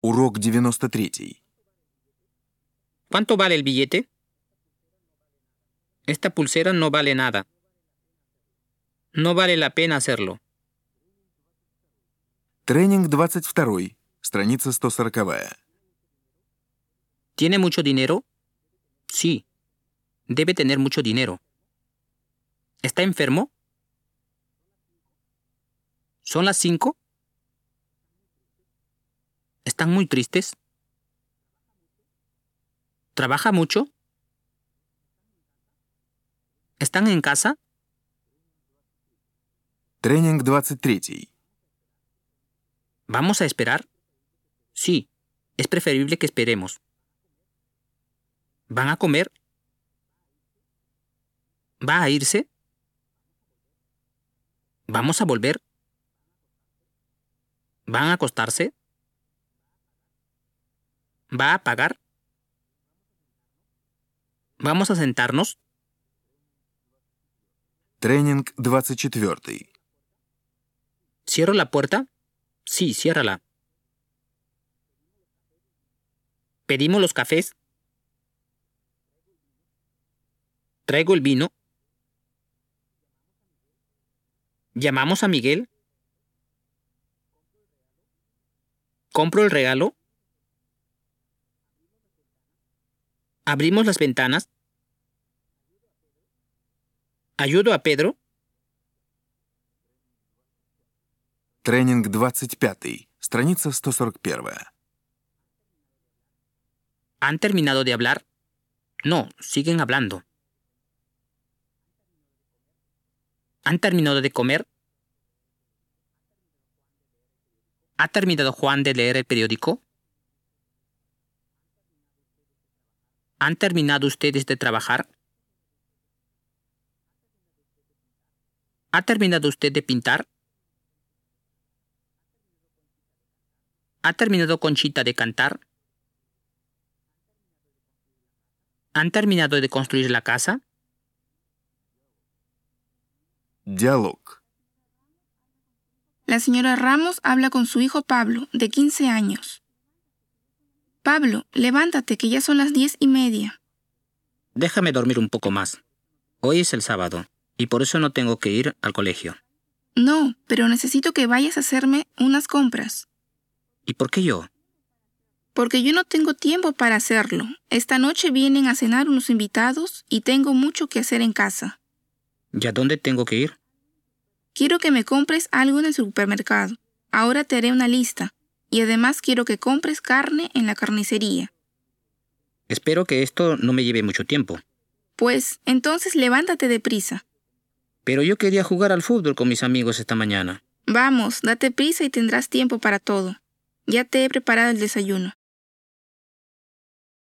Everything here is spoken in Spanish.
Урок 93. ¿Cuánto vale el billete? Esta pulsera no vale nada. No vale la pena hacerlo. Тренинг 22. Страница 140. ¿Tiene mucho dinero? Sí. Debe tener mucho dinero. ¿Está enfermo? ¿Son las 5? ¿Están muy tristes? ¿Trabaja mucho? ¿Están en casa? Тренинг 23. ¿Vamos a esperar? Sí. Es preferible que esperemos. ¿Van a comer? ¿Va a irse? ¿Vamos a volver? ¿Van a acostarse? ¿Va a pagar? ¿Vamos a sentarnos? Тренинг 24. ¿Cierro la puerta? Sí, ciérrala. ¿Pedimos los cafés? ¿Traigo el vino? ¿Llamamos a Miguel? ¿Compro el regalo? ¿Abrimos las ventanas? ¿Ayudo a Pedro? Тренинг 25. Страница 141. ¿Han terminado de hablar? No, siguen hablando. ¿Han terminado de comer? ¿Ha terminado Juan de leer el periódico? ¿Han terminado ustedes de trabajar? ¿Ha terminado usted de pintar? ¿Ha terminado Conchita de cantar? ¿Han terminado de construir la casa? Диалог. La señora Ramos habla con su hijo Pablo, de 15 años. Pablo, levántate, que ya son las 10:30. Déjame dormir un poco más. Hoy es el sábado, y por eso no tengo que ir al colegio. No, pero necesito que vayas a hacerme unas compras. ¿Y por qué yo? Porque yo no tengo tiempo para hacerlo. Esta noche vienen a cenar unos invitados y tengo mucho que hacer en casa. ¿Y a dónde tengo que ir? Quiero que me compres algo en el supermercado. Ahora te haré una lista. Y además quiero que compres carne en la carnicería. Espero que esto no me lleve mucho tiempo. Pues, entonces levántate deprisa. Pero yo quería jugar al fútbol con mis amigos esta mañana. Vamos, date prisa y tendrás tiempo para todo. Ya te he preparado el desayuno.